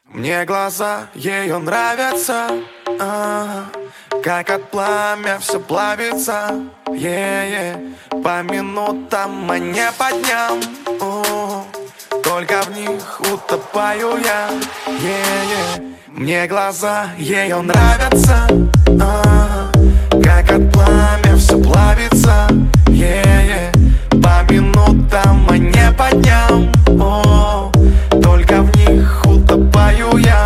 Мне глаза ее нравятся, как от пламя все плавится, по минутам, а не по дням, только в них утопаю я, Мне глаза ее нравятся, как от пламя все плавится, по минутам, а не по дням, только в них утопаю я,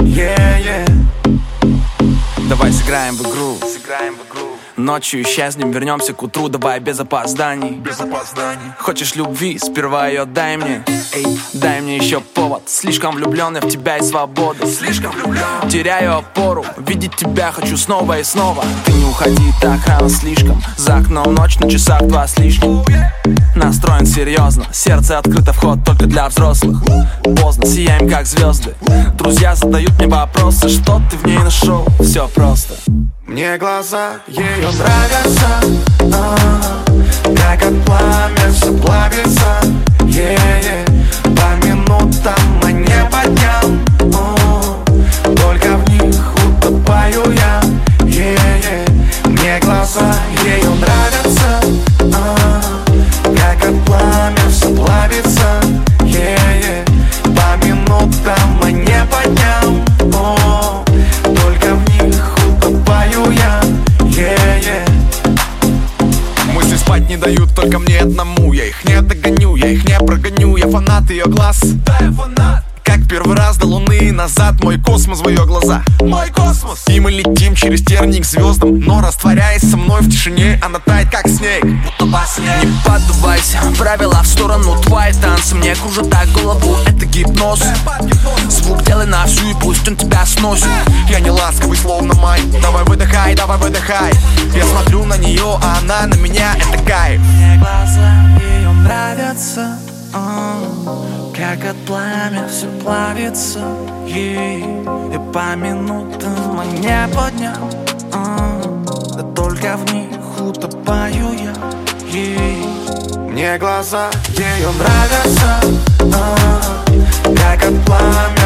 Давай сыграем в игру. Ночью исчезнем, вернемся к утру. Давай без опозданий. Хочешь любви, сперва ее дай мне. Эй, дай мне еще повод. Слишком влюблен я в тебя и свободу. Теряю опору, видеть тебя хочу снова и снова. Ты не уходи так рано слишком. За окном ночь, на часах 2 с лишним. Настроен серьезно, сердце открыто, вход только для взрослых. Поздно, сияем как звезды. Друзья задают мне вопросы, что ты в ней нашел? Все просто. Мне глаза ее нравятся, как от пламя все плавится, по минутам, а не по дням, только в них утопаю я, Мне глаза ее нравятся, как от пламя все плавится, по минутам, а не по дням, только в них утопаю я, Мысли спать не дают только мне одному. Я их не догоню, я их не прогоню. Я фанат ее глаз, да, я фанат. Как первый раз до луны назад. Мой космос в ее глаза, мой космос. И мы летим через тернии к звездам, но растворяясь со мной в тишине, она тает как снег, будто во сне. Не поддавайся, правила в сторону. Твои танцы мне кружат так голову. Это гипноз. Звук делай на всю и пусть он тебя сносит. Я не ласковый, словно май. Давай выдыхай, давай выдыхай. Я смотрю на нее, а она на меня. Это кайф. Мне глаза ее нравятся, как от пламя все плавится, и по минутам, а не по дням, да только в них утопаю я, Мне глаза ее нравятся, как от пламя